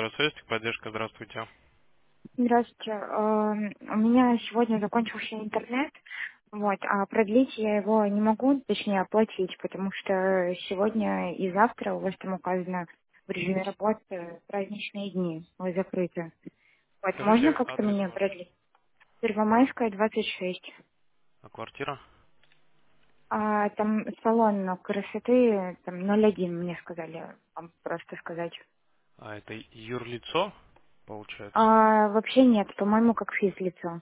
Инфосвязь, поддержка, здравствуйте. Здравствуйте. У меня сегодня закончился интернет, вот, а продлить я его не могу, точнее оплатить, потому что сегодня и завтра у вас там указано в режиме работы праздничные дни, вы закрыты. Вот, можно Скажите как-то адрес мне ваш, продлить? Первомайская, 26. квартира. А там салон красоты, там 01 мне сказали, вам просто сказать. А это юрлицо, получается. А вообще нет, по-моему, как физлицо.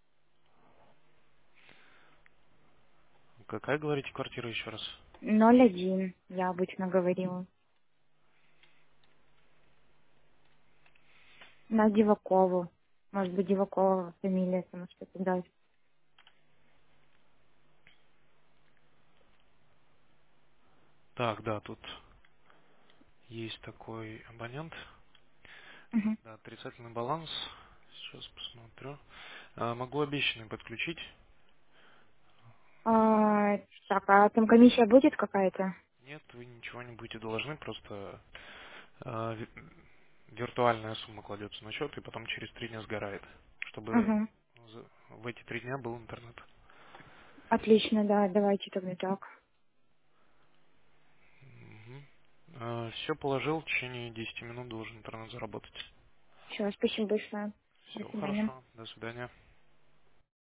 Какая, говорите, квартира еще раз? 01, я обычно говорила. На Дивакову. Может быть, Дивакова фамилия, там что-то дать. Так, да, тут есть такой абонент. Мгм. Да, отрицательный баланс. Сейчас посмотрю. Могу обещанный подключить. Так, а там комиссия будет какая-то? Нет, вы ничего не будете должны, просто виртуальная сумма кладется на счет и потом через 3 дня сгорает, чтобы Угу. в эти 3 дня был интернет. Отлично, да, давайте тогда так. Все положил, в течение 10 минут должен интернет заработать. Все, спасибо большое. До Все свидания. хорошо, до свидания.